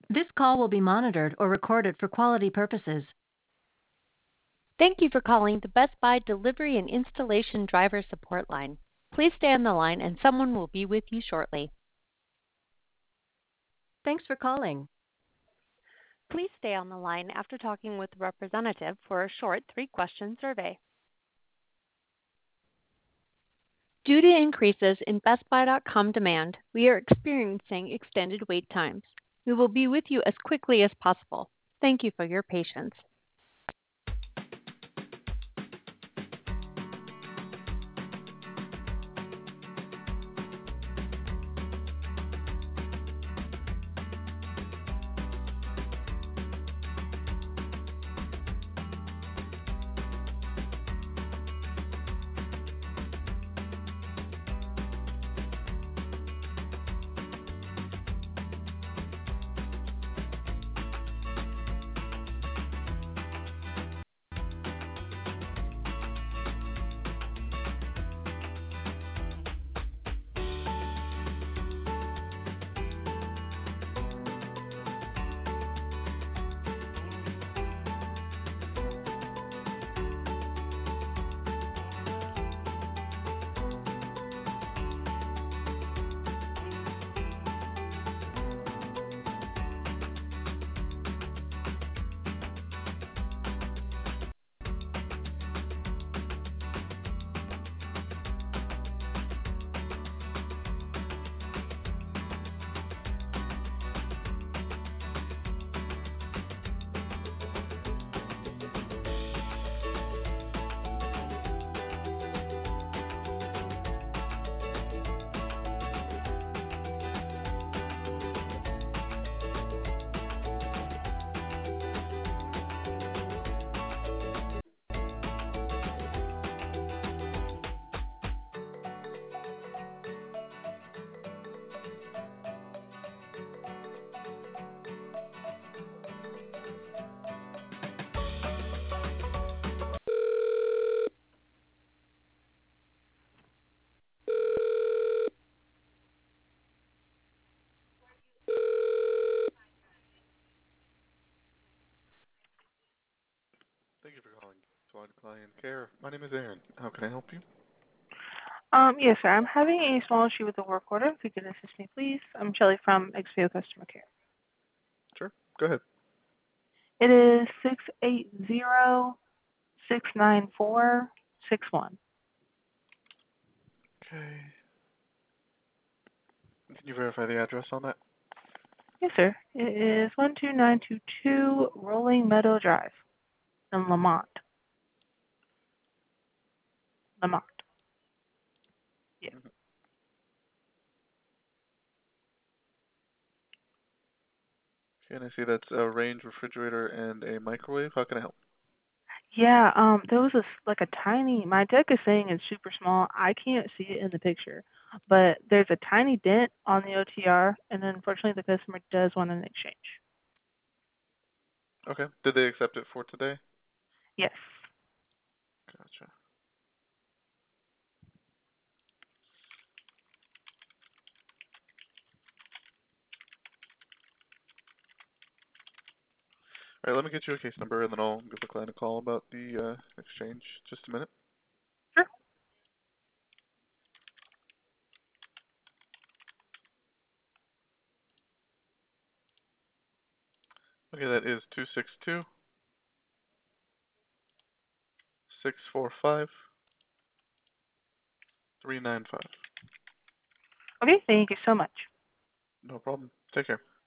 This call will be monitored or recorded for quality purposes. Thank you for calling the Best Buy Delivery and Installation Driver Support Line. Please stay on the line and someone will be with you shortly. Thanks for calling. Please stay on the line after talking with a representative for a short 3-question survey. Due to increases in BestBuy.com demand, we are experiencing extended wait times. We will be with you as quickly as possible. Thank you for your patience. Thank you for calling Swan Client Care. My name is Aaron. How can I help you? Yes, sir. I'm having a small issue with the work order. If you could assist me, please. I'm Shelly from XPO Customer Care. Sure. Go ahead. It is 680-694-61. Okay. Can you verify the address on that? Yes, sir. It is 12922 Rolling Meadow Drive in Lamont. Lamont. Yeah. Mhm. Okay, and I see that's a range refrigerator and a microwave. How can I help? Yeah, there was like a tiny, my deck is saying it's super small. I can't see it in the picture, but there's a tiny dent on the OTR, and unfortunately the customer does want an exchange. Okay. Did they accept it for today? Yes. Gotcha. All right, let me get you a case number, and then I'll give the client a call about the exchange. Just a minute. Sure. Okay, that is 262-645-395. Okay, thank you so much. No problem. Take care.